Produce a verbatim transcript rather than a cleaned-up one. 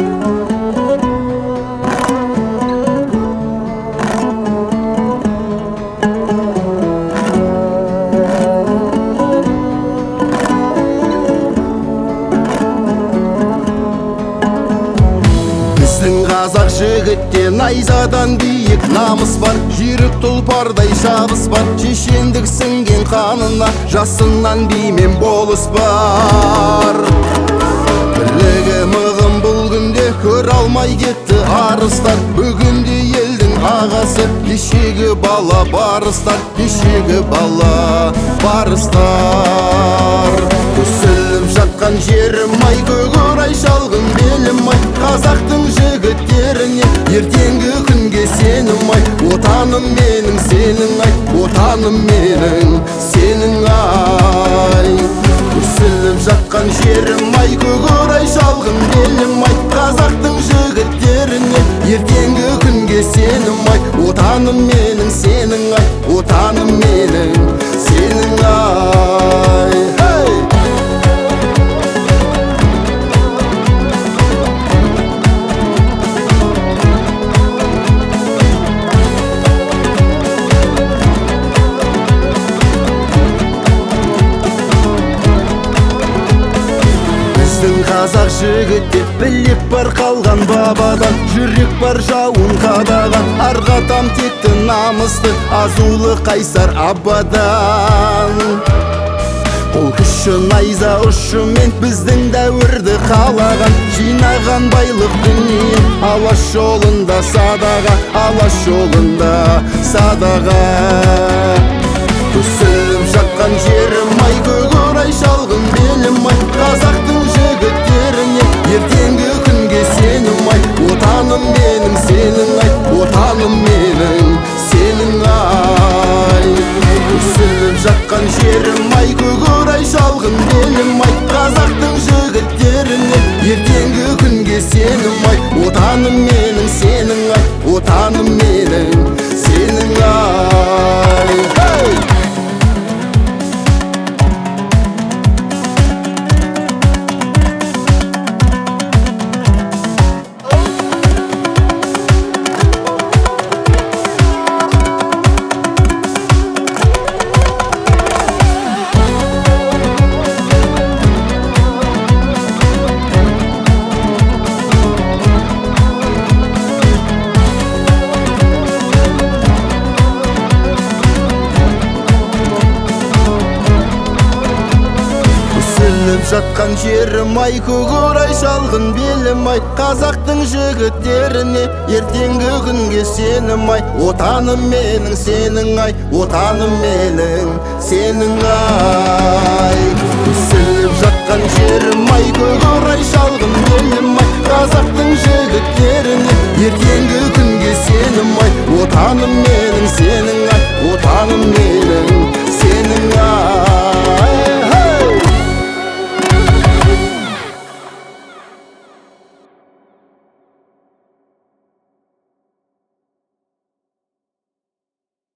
Қазақ жігітте найзадан биік намыс бар, жүйрік тұлпардай шабыс бар, шешендік сіңген қанына жасынан бимен болыс бар. Бірлігі мығым бұл күнде көр алмай кетті арыстар, бүгінде елдің ағасы кешегі бала барыстар, кешегі бала барыстар. Көсіліп жатқан жерім ай, көкорай шалғын белім ай, қазақтың жігіттеріне ертеңгі күнге сенім ай, отаным менің сенің ай, отаным менің сенің ай. Көсіліп жатқан жерім ай, көкорай шалғын белім ай, қазақтың жігіттеріне ертеңгі күнге сенім ай, отаным менің сенің ай, отаным менің сенің ай. Қазақ жігітте білек бар қалған бабадан, жүрек бар жауын қадаған, арғатам текті намысты азулы қайсар абадан. Ол күші найза ұшымен біздің дәуірді қалаған, жинаған байлық дүние алаш жолында садаға, алаш жолында садаға. Көсіліп жатқан жерім ай, көкорай шалғын белім ай, қазақтың жігіттеріне ертеңгі күнге сенім ай, отаным менің сенің ай, отаным менің сенің ай. Көсіліп жатқан жерім ай, көкорай шалғын белім ай, қазақтың жігіттеріне ертеңгі күнге сенім ай, отаным менің сенің ай, отаным менің сенің ай. Жатқан жерім ай, көкорай шалғын белім ай, қазақтың жігіттеріне ертеңгі күнге сенім ай, отаным менің сенің ай, отаным менің сенің ай. Көсіліп жатқан жерім ай, көкорай шалғын белім ай, қазақтың жігіттеріне ертеңгі күнге сенім ай, отаным менің сенің ай, отаным менің